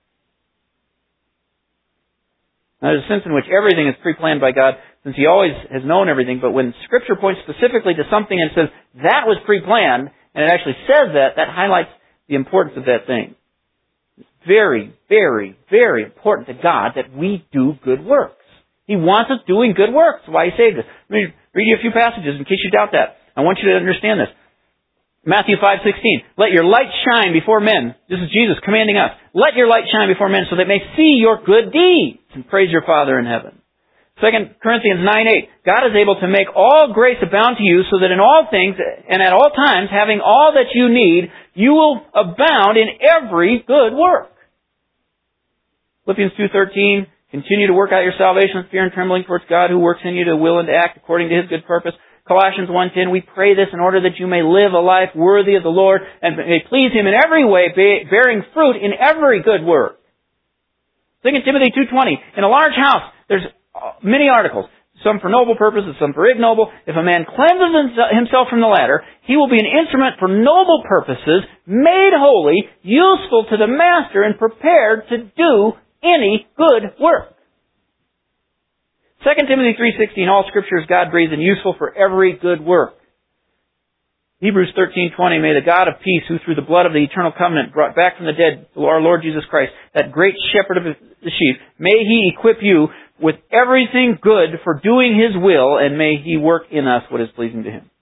Now, there's a sense in which everything is pre-planned by God, since He always has known everything, but when Scripture points specifically to something and says, that was pre-planned, and it actually says that, that highlights the importance of that thing. It's very, very, very important to God that we do good works. He wants us doing good works. That's why He saved us. Let me read you a few passages in case you doubt that. I want you to understand this. Matthew five sixteen. Let your light shine before men. This is Jesus commanding us. Let your light shine before men so they may see your good deeds and praise your Father in heaven. Second Corinthians nine eight. God is able to make all grace abound to you so that in all things and at all times, having all that you need, you will abound in every good work. Philippians two thirteen. Continue to work out your salvation with fear and trembling, for it's God who works in you to will and to act according to His good purpose. Colossians one ten, we pray this in order that you may live a life worthy of the Lord and may please Him in every way, bearing fruit in every good work. Second Timothy two twenty, in a large house, there's many articles, some for noble purposes, some for ignoble. If a man cleanses himself from the latter, he will be an instrument for noble purposes, made holy, useful to the master, and prepared to do any good work. Second Timothy three sixteen, all Scripture is God-breathed and useful for every good work. Hebrews thirteen twenty, may the God of peace, who through the blood of the eternal covenant brought back from the dead our Lord Jesus Christ, that great shepherd of the sheep, may He equip you with everything good for doing His will, and may He work in us what is pleasing to Him.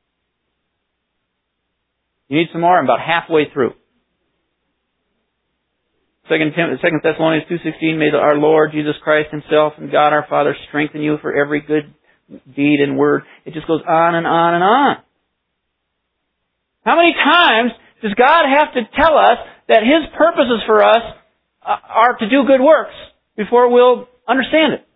You need some more? I'm about halfway through. Second Thessalonians two sixteen, may our Lord Jesus Christ Himself and God our Father strengthen you for every good deed and word. It just goes on and on and on. How many times does God have to tell us that His purposes for us are to do good works before we'll understand it?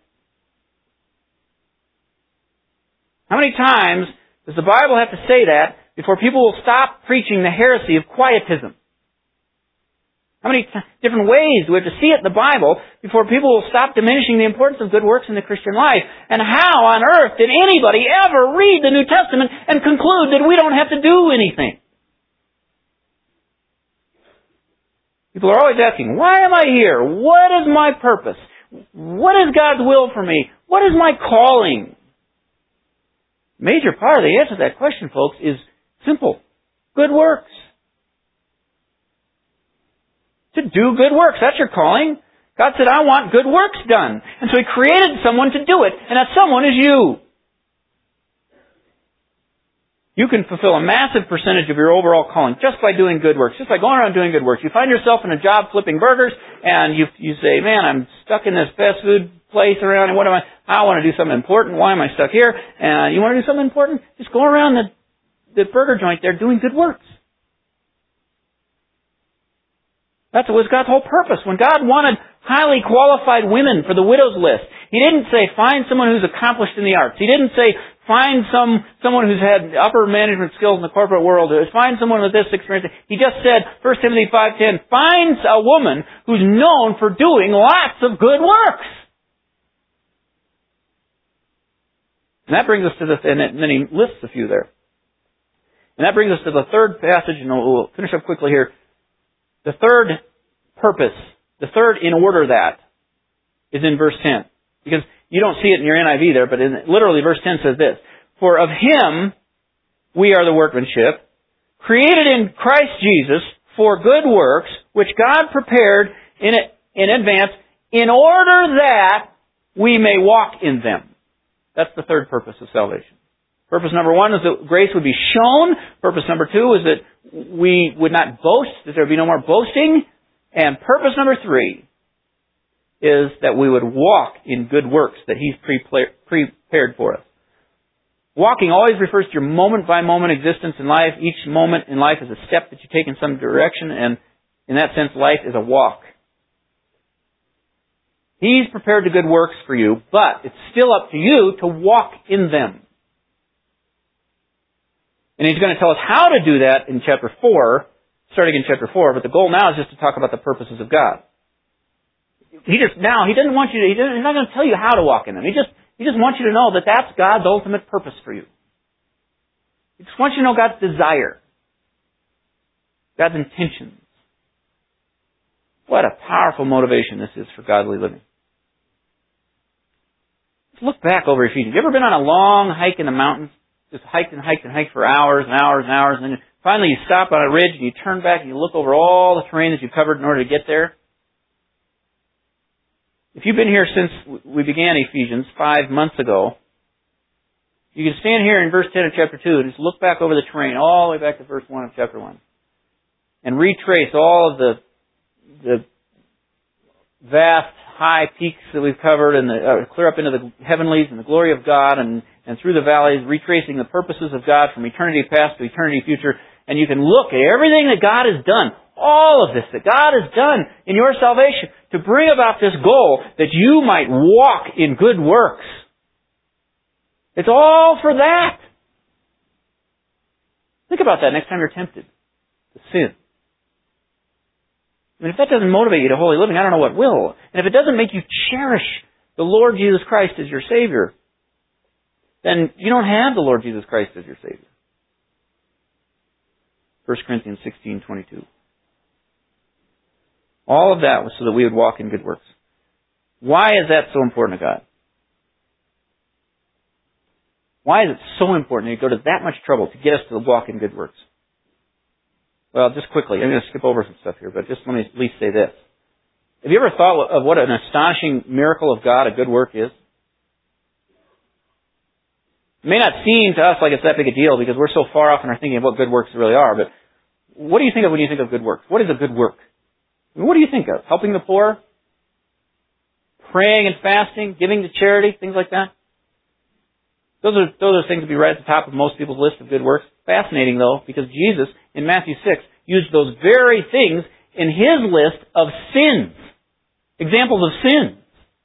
How many times does the Bible have to say that before people will stop preaching the heresy of quietism? How many t- different ways do we have to see it in the Bible before people will stop diminishing the importance of good works in the Christian life? And how on earth did anybody ever read the New Testament and conclude that we don't have to do anything? People are always asking, why am I here? What is my purpose? What is God's will for me? What is my calling? Major part of the answer to that question, folks, is simple. Good works. To do good works. That's your calling. God said, I want good works done. And so He created someone to do it. And that someone is you. You can fulfill a massive percentage of your overall calling just by doing good works. Just by going around doing good works. You find yourself in a job flipping burgers and you you say, man, I'm stuck in this fast food place around and what am I? I want to do something important. Why am I stuck here? And you want to do something important? Just go around the, the burger joint there doing good works. That was God's whole purpose. When God wanted highly qualified women for the widow's list, He didn't say, find someone who's accomplished in the arts. He didn't say, find some someone who's had upper management skills in the corporate world. Find someone with this experience. He just said, First Timothy five ten, find a woman who's known for doing lots of good works. And that brings us to the, and then he lists a few there. And that brings us to the third passage, and we'll finish up quickly here. The third purpose, the third in order that, is in verse ten. Because you don't see it in your N I V there, but in, literally verse ten says this. For of Him we are the workmanship, created in Christ Jesus for good works, which God prepared in, it, in advance in order that we may walk in them. That's the third purpose of salvation. Purpose number one is that grace would be shown. Purpose number two is that we would not boast, that there would be no more boasting. And purpose number three is that we would walk in good works that He's prepared for us. Walking always refers to your moment-by-moment existence in life. Each moment in life is a step that you take in some direction, and in that sense, life is a walk. He's prepared the good works for you, but it's still up to you to walk in them. And He's going to tell us how to do that in chapter four, starting in chapter four, but the goal now is just to talk about the purposes of God. He just, now, He doesn't want you to, he doesn't, He's not going to tell you how to walk in them. He just, He just wants you to know that that's God's ultimate purpose for you. He just wants you to know God's desire. God's intentions. What a powerful motivation this is for godly living. Let's look back over Ephesians. You ever been on a long hike in the mountains? Just hiked and hiked and hiked for hours and hours and hours, and then finally you stop on a ridge and you turn back and you look over all the terrain that you've covered in order to get there? If you've been here since we began Ephesians five months ago, you can stand here in verse ten of chapter two and just look back over the terrain all the way back to verse one of chapter one and retrace all of the the vast high peaks that we've covered and the, uh, clear up into the heavenlies and the glory of God and, and through the valleys, retracing the purposes of God from eternity past to eternity future. And you can look at everything that God has done, all of this that God has done in your salvation to bring about this goal that you might walk in good works. It's all for that. Think about that next time you're tempted to sin. I mean, if that doesn't motivate you to holy living, I don't know what will. And if it doesn't make you cherish the Lord Jesus Christ as your Savior, then you don't have the Lord Jesus Christ as your Savior. First Corinthians sixteen twenty-two. All of that was so that we would walk in good works. Why is that so important to God? Why is it so important that you go to that much trouble to get us to walk in good works? Well, just quickly, I'm going to skip over some stuff here, but just let me at least say this. Have you ever thought of what an astonishing miracle of God a good work is? It may not seem to us like it's that big a deal because we're so far off in our thinking of what good works really are, but what do you think of when you think of good works? What is a good work? I mean, what do you think of? Helping the poor? Praying and fasting? Giving to charity? Things like that? Those are, those are things that be right at the top of most people's list of good works. Fascinating, though, because Jesus, in Matthew six, used those very things in His list of sins. Examples of sins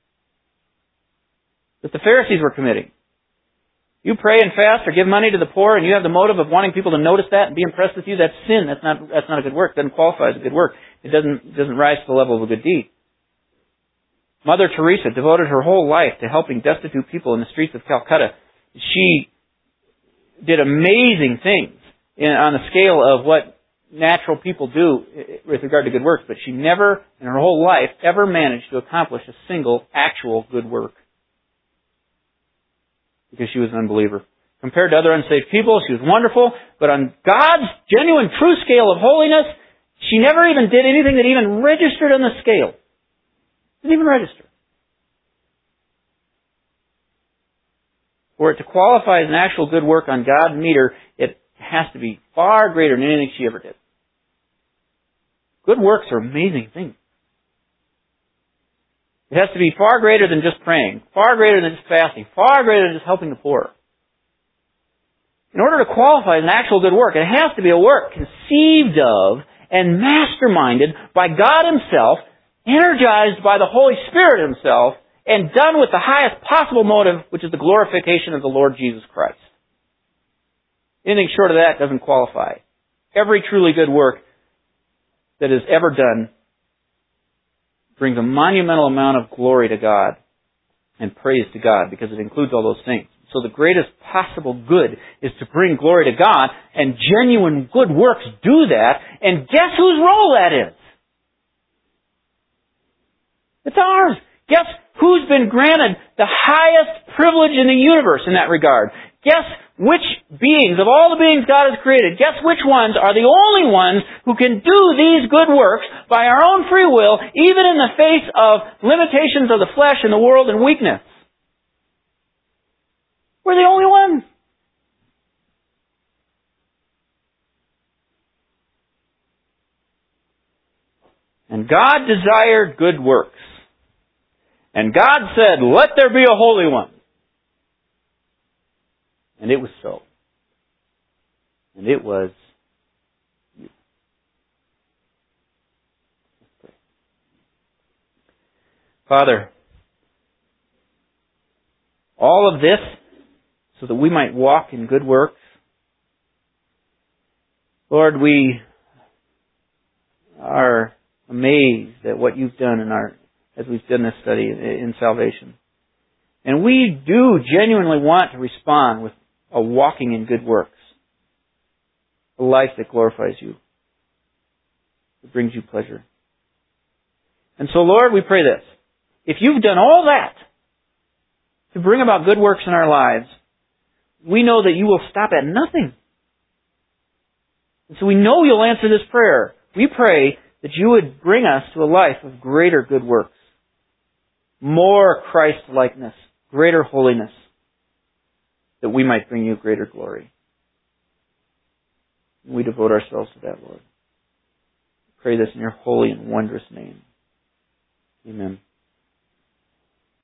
that the Pharisees were committing. You pray and fast or give money to the poor and you have the motive of wanting people to notice that and be impressed with you, that's sin. That's not, that's not a good work. It doesn't qualify as a good work. It doesn't, doesn't rise to the level of a good deed. Mother Teresa devoted her whole life to helping destitute people in the streets of Calcutta. She did amazing things in, on the scale of what natural people do with regard to good works, but she never, in her whole life, ever managed to accomplish a single actual good work. Because she was an unbeliever. Compared to other unsaved people, she was wonderful, but on God's genuine, true scale of holiness, she never even did anything that even registered on the scale. Didn't even register. For it to qualify as an actual good work on God's meter, it has to be far greater than anything she ever did. Good works are amazing things. It has to be far greater than just praying, far greater than just fasting, far greater than just helping the poor. In order to qualify as an actual good work, it has to be a work conceived of and masterminded by God Himself, energized by the Holy Spirit Himself, and done with the highest possible motive, which is the glorification of the Lord Jesus Christ. Anything short of that doesn't qualify. Every truly good work that is ever done brings a monumental amount of glory to God and praise to God because it includes all those things. So the greatest possible good is to bring glory to God, and genuine good works do that, and guess whose role that is? It's ours. Guess who's been granted the highest privilege in the universe in that regard? Guess which beings, of all the beings God has created, guess which ones are the only ones who can do these good works by our own free will, even in the face of limitations of the flesh and the world and weakness? We're the only ones. And God desired good works. And God said, let there be a holy one. And it was so. And it was you. Father, all of this so that we might walk in good works. Lord, we are amazed at what you've done in our, as we've done this study in salvation. And we do genuinely want to respond with a walking in good works. A life that glorifies you. That brings you pleasure. And so, Lord, we pray this. If you've done all that to bring about good works in our lives, we know that you will stop at nothing. And so we know you'll answer this prayer. We pray that you would bring us to a life of greater good works. More Christ-likeness. Greater holiness. That we might bring you greater glory. And we devote ourselves to that, Lord. We pray this in your holy and wondrous name. Amen.